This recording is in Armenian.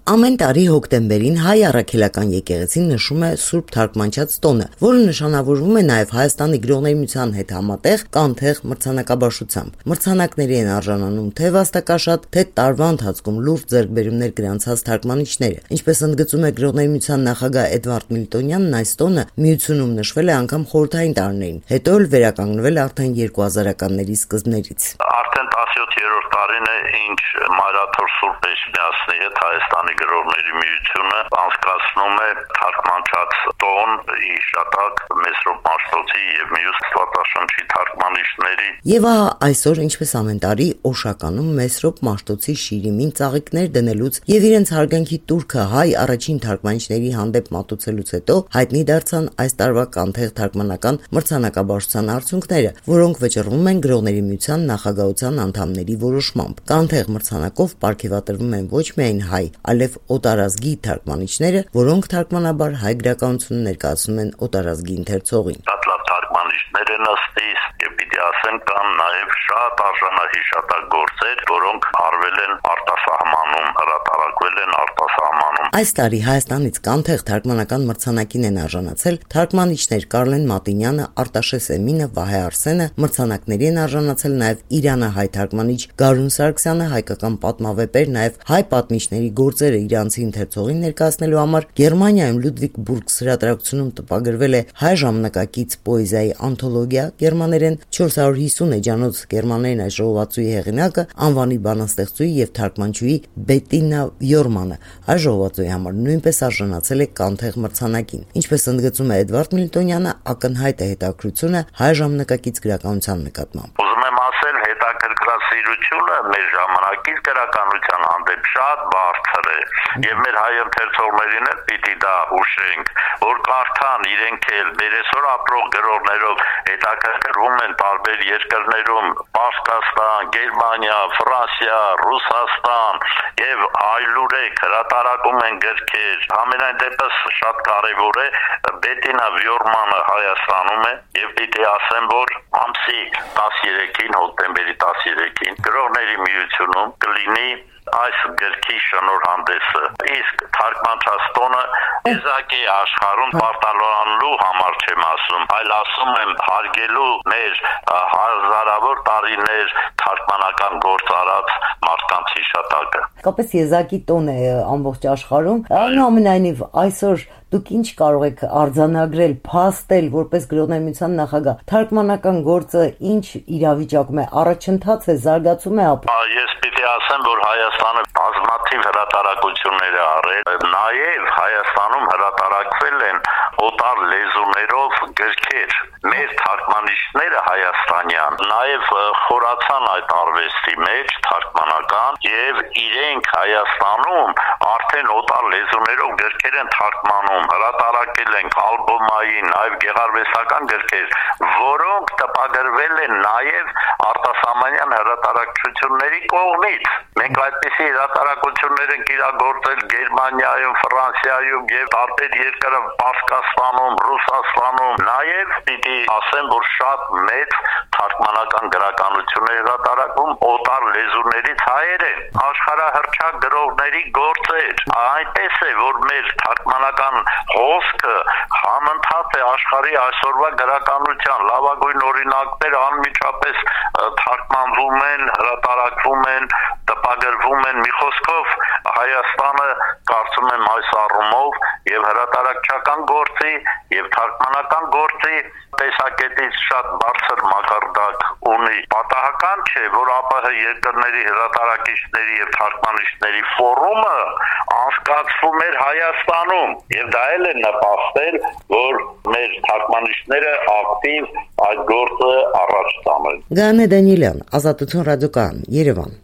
Ամեն տարի հոկտեմբերին հայ առաքելական եկեղեցին նշում է Սուրբ Թարգմանչած տոնը, որը նշանավորվում է նաև Հայաստանի գրողների միության հետ համատեղ կանթեղ մրցանակաբաշխությամբ։ Մրցանակների են արժանանում թե վաստակաշատ, թե տարվա ընթացքում լուրջ ձեռքբերումներ գրանցած թարգմանիչները։ Ինչպես ընդգծում է գրողների միության նախագահ Էդվարդ Միլտոնյանն, այս տոնը միությունում նշվել է անգամ խորհրդային տարիներին, հետո էլ վերականգնվել արդեն 2000-ականների սկզբներից։ Արդեն 17-րդ տարին է, ինչ Մայրաթոր Սուրբ Էջմիածնի հետ Հայաստանի գրողների միությունը անցկացնում է թարգմանչած տոն հիշատակ Մեսրոպ Մաշտոցի եւ մյուս Աստվածաշնչի թարգմանիչների։ Եվ ահա այսօր, ինչպես ամեն տարի, Օշականում Մեսրոպ Մաշտոցի շիրիմին ծաղիկներ դնելուց եւ իրենց հարգանքի տուրքը հայ առաջին թարգմանիչների հանդեպ մատուցելուց հետո հայտնի դարձան այս տարվա կանթեղ թարգմանական մրցանակաբաշխության արդյունքները, որոնք վճռվում են գրողների միության նախագահության անդամների որոշմամբ։ Կանթեղ մրցանակով պարգևատրվում են ոչ միայն հայ, այլև օտարազգի թարգմանիչները, որոնք թարգմանաբար հայ գրականությունը ներկայացնում են օտարազգի ընթերցողին։ Լավ թարգմանիչներ են ըստիս եւ պիտի ասեմ կան նաեւ շատ արժանահիշատակ գործեր, որոնք արվել են արտասահմանում, հրատարակվել են արտասահմանում։ Այս տարի Հայաստանից կանթեղ թարգմանական մրցանակին են արժանացել թարգմանիչներ Կարլեն Մատինյանը, Արտաշես Էմինը, Վահե Արսենը, մրցանակների են արժանացել նաեւ իրանահայ թարգմանիչ Գարուն Սարգսյանը, հայկական պատմավեպեր, նաեւ հայ պատմիչների գործերը իրանցի ընթերցողին ներկայացնելու համար Գերմանիայում Լյուդվիգբուրգ հրատարակությունում տպագրվել է հայ ժամանակակից պոեզիայի անթոլոգիա, գերմաներեն 450 էջանոց գերմաներեն այս ժողովածուի հեղինակը անվանի բանաստեղծուի եւ թարգմանչուի Բետինա Վյորմանը այս ժողովածուի համար նույնպես արժանացել է կանթեղ մրցանակին։ Ինչպես ընդգծում է Էդվարդ Միլտոնյանը, ակնհայտ է հետաքրությունը հայ ժամանակակից գրականության նկատմամբ։ Ուզում եմ ասել, հետաքրքրասիրությունը մեր ժամանակից գրականության հանդեպ շատ բարձր է եւ մեր հայ ընթերցողներին էլ պիտի դա հուշենք, որ կարդան իրենք էլ մեր այսօր ապրող գրողներով հետաքրքրվում են տարբեր երկրներում, Պարսկաստան, Գերմանիա, Ֆրանսիա, Ռուսաստան եւ այլուրեք հրատարակում են գրքեր։ Համենայն դեպս շատ կարեւոր է Բետինա Վյորմանը Հայաստանում է եւ պիտի ասեմ, որ ամսի 13-ին, հոկտեմբերի 13-ին գրողների միությունում կլինի այս գրքի շնորհանդեսը։ Իսկ թարգմանչած տոնը եզակի աշխարհում պարտավորանալու համար չեմ ասում, այլ ասում եմ հարգելու մեր հազարավոր տարիներ թարգմանական գործ արած մարդկանց հիշատակը։ Կապես եզակի տոն է ամբողջ աշխարհում։ Այնուամենայնիվ այսօր դուք ինչ կարող եք արձանագրել, փաստել որպես գրողների միության նախագահ, թարգմանական գործը ինչ իրավիճակում է, առաջընթաց է, զարգացում է ապրում։ Ես պիտի ասեմ, որ Հայաստանը բազմաթիվ հրատարակություններ է արել, նաև Հայաստանում հրատարակվել են օտար լեզուներով գրքեր։ Մեր թարգմանիչները հայաստանյան նաև խորացան այդ արվեստի մեջ թարգմանական եւ իրենք Հայաստանում արդեն օտար լեզուներով գրքեր են թարգմանում, հրատարակել են ալբոմային, նաև գեղարվեստական գրքեր, որոնք տպագրվել են նաև արտասահմանյան հրատարակչությունների կողմից։ Մենք այդպիսի հրատարակություններ ենք իրագործել Գերմանիայում, Ֆրանսիայում եւ տարբեր երկրներում, Պարսկաստանում, Ռուսաստանում, նաև պիտի ասեմ, որ շատ մեծ թարգմանական գրականություն է հրատարակում օտար լեզուներից հայերեն, աշխարհահռչակ գրողների գործեր։ Այնպես է, որ մեր թարգմանական հոսքը համընթաց է աշխարհի այսօրվա գրականության լավագույն օրինակները անմիջապես թարգմանվում են, հրատարակվում են, տպագրվում են։ Մի խոսքով Հայաստանը կարծում եմ այս առումով եւ հրատարակչական գործի եւ թարգմանական գործի տեսակետից շատ բարձր մակարդակ ունի։ Պատահական չէ, որ ԱՊՀ երկրների հրատարակիչների եւ թարգմանիչների ֆորումը անցկացվում էր Հայաստանում եւ դա էլ է նպաստել, որ մեր թարգմանիչները ակտիվ այդ գործը առաջ տանեն։ Գանե Դանիելյան, Ազատություն ռադիոկայան, Երևան։